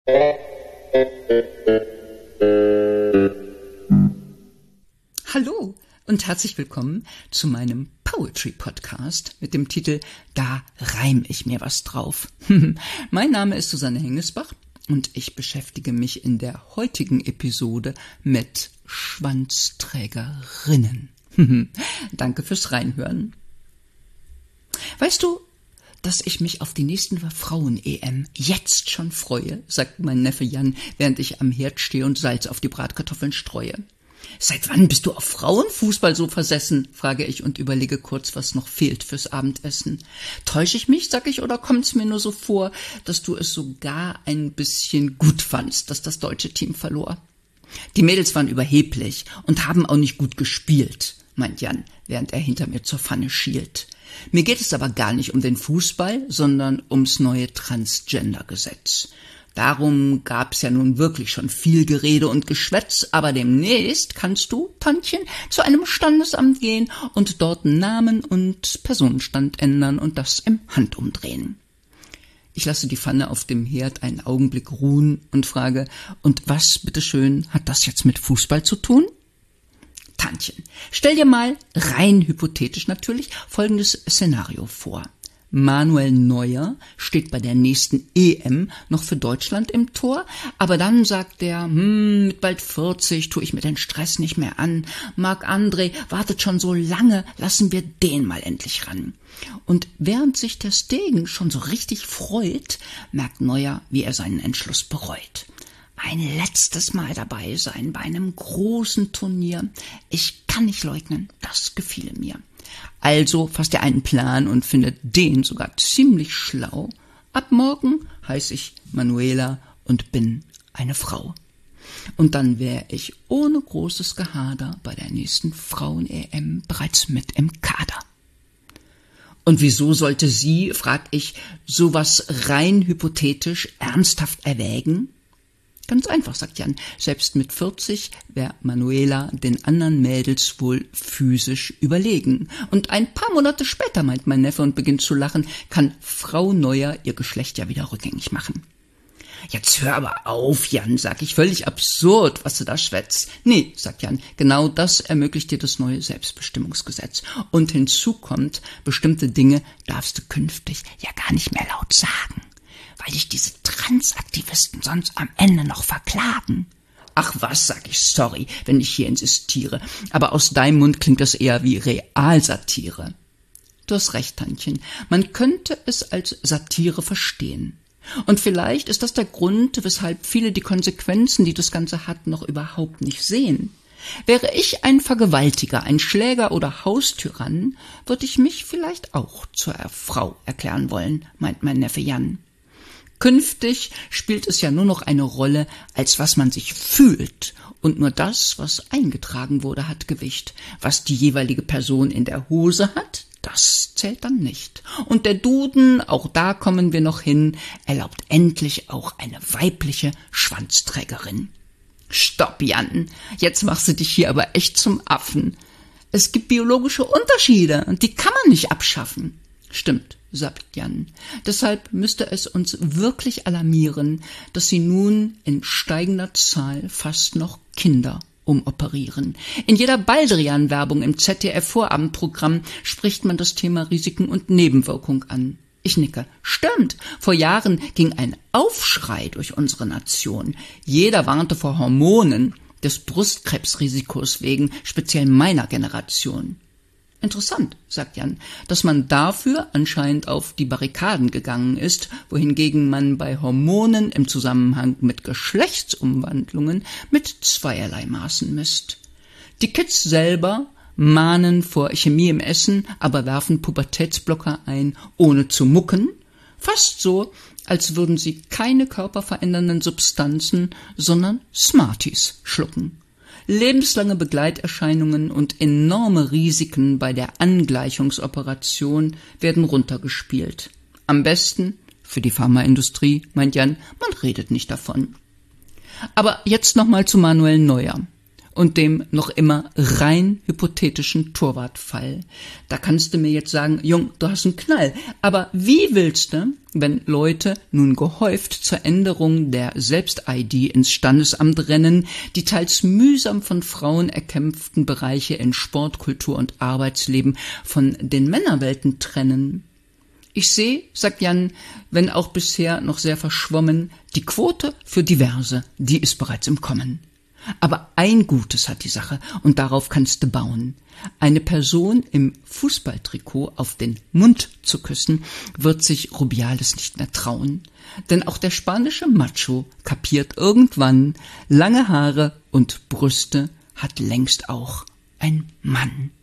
Hallo und herzlich willkommen zu meinem Poetry-Podcast mit dem Titel Da reim ich mir was drauf. Mein Name ist Susanne Hengesbach und ich beschäftige mich in der heutigen Episode mit Schwanzträgerinnen. Danke fürs Reinhören. Weißt du, dass ich mich auf die nächsten Frauen-EM jetzt schon freue, sagt mein Neffe Jan, während ich am Herd stehe und Salz auf die Bratkartoffeln streue. Seit wann bist du auf Frauenfußball so versessen, frage ich und überlege kurz, was noch fehlt fürs Abendessen. Täusche ich mich, sag ich, oder kommt's mir nur so vor, dass du es sogar ein bisschen gut fandst, dass das deutsche Team verlor? Die Mädels waren überheblich und haben auch nicht gut gespielt, meint Jan, während er hinter mir zur Pfanne schielt. Mir geht es aber gar nicht um den Fußball, sondern ums neue Transgender-Gesetz. Darum gab's ja nun wirklich schon viel Gerede und Geschwätz, aber demnächst kannst du, Tantchen, zu einem Standesamt gehen und dort Namen und Personenstand ändern und das im Handumdrehen. Ich lasse die Pfanne auf dem Herd einen Augenblick ruhen und frage, und was, bitteschön, hat das jetzt mit Fußball zu tun? Tantchen, stell dir mal, rein hypothetisch natürlich, folgendes Szenario vor. Manuel Neuer steht bei der nächsten EM noch für Deutschland im Tor, aber dann sagt er, mit bald 40 tue ich mir den Stress nicht mehr an. Marc-André wartet schon so lange, lassen wir den mal endlich ran. Und während sich der Stegen schon so richtig freut, merkt Neuer, wie er seinen Entschluss bereut. Ein letztes Mal dabei sein bei einem großen Turnier. Ich kann nicht leugnen, das gefiele mir. Also fasst er einen Plan und findet den sogar ziemlich schlau. Ab morgen heiße ich Manuela und bin eine Frau. Und dann wäre ich ohne großes Gehader bei der nächsten Frauen-EM bereits mit im Kader. Und wieso sollte sie, frag ich, sowas rein hypothetisch ernsthaft erwägen? Ganz einfach, sagt Jan, selbst mit 40 wäre Manuela den anderen Mädels wohl physisch überlegen. Und ein paar Monate später, meint mein Neffe und beginnt zu lachen, kann Frau Neuer ihr Geschlecht ja wieder rückgängig machen. Jetzt hör aber auf, Jan, sag ich, völlig absurd, was du da schwätzt. Nee, sagt Jan, genau das ermöglicht dir das neue Selbstbestimmungsgesetz. Und hinzu kommt, bestimmte Dinge darfst du künftig ja gar nicht mehr laut sagen, weil dich diese Transaktivisten sonst am Ende noch verklagen. Ach was, sag ich, sorry, wenn ich hier insistiere, aber aus deinem Mund klingt das eher wie Realsatire. Du hast recht, Tantchen, man könnte es als Satire verstehen. Und vielleicht ist das der Grund, weshalb viele die Konsequenzen, die das Ganze hat, noch überhaupt nicht sehen. Wäre ich ein Vergewaltiger, ein Schläger oder Haustyrann, würde ich mich vielleicht auch zur Frau erklären wollen, meint mein Neffe Jan. Künftig spielt es ja nur noch eine Rolle, als was man sich fühlt, und nur das, was eingetragen wurde, hat Gewicht. Was die jeweilige Person in der Hose hat, das zählt dann nicht. Und der Duden, auch da kommen wir noch hin, erlaubt endlich auch eine weibliche Schwanzträgerin. Stopp, Jan, jetzt machst du dich hier aber echt zum Affen. Es gibt biologische Unterschiede, und die kann man nicht abschaffen. Stimmt, sagt Jan. Deshalb müsste es uns wirklich alarmieren, dass sie nun in steigender Zahl fast noch Kinder umoperieren. In jeder Baldrian-Werbung im ZDF-Vorabendprogramm spricht man das Thema Risiken und Nebenwirkung an. Ich nicke. Stimmt, vor Jahren ging ein Aufschrei durch unsere Nation. Jeder warnte vor Hormonen, des Brustkrebsrisikos wegen, speziell meiner Generation. Interessant, sagt Jan, dass man dafür anscheinend auf die Barrikaden gegangen ist, wohingegen man bei Hormonen im Zusammenhang mit Geschlechtsumwandlungen mit zweierlei Maßen misst. Die Kids selber mahnen vor Chemie im Essen, aber werfen Pubertätsblocker ein, ohne zu mucken, fast so, als würden sie keine körperverändernden Substanzen, sondern Smarties schlucken. Lebenslange Begleiterscheinungen und enorme Risiken bei der Angleichungsoperation werden runtergespielt. Am besten, für die Pharmaindustrie, meint Jan, man redet nicht davon. Aber jetzt nochmal zu Manuel Neuer. und dem noch immer rein hypothetischen Torwartfall. Da kannst du mir jetzt sagen, Jung, du hast einen Knall. Aber wie willst du, wenn Leute nun gehäuft zur Änderung der Selbst-ID ins Standesamt rennen, die teils mühsam von Frauen erkämpften Bereiche in Sport, Kultur und Arbeitsleben von den Männerwelten trennen? Ich sehe, sagt Jan, wenn auch bisher noch sehr verschwommen, die Quote für Diverse, die ist bereits im Kommen. Aber ein Gutes hat die Sache, und darauf kannst du bauen. Eine Person im Fußballtrikot auf den Mund zu küssen, wird sich Rubiales nicht mehr trauen. Denn auch der spanische Macho kapiert irgendwann, lange Haare und Brüste hat längst auch ein Mann.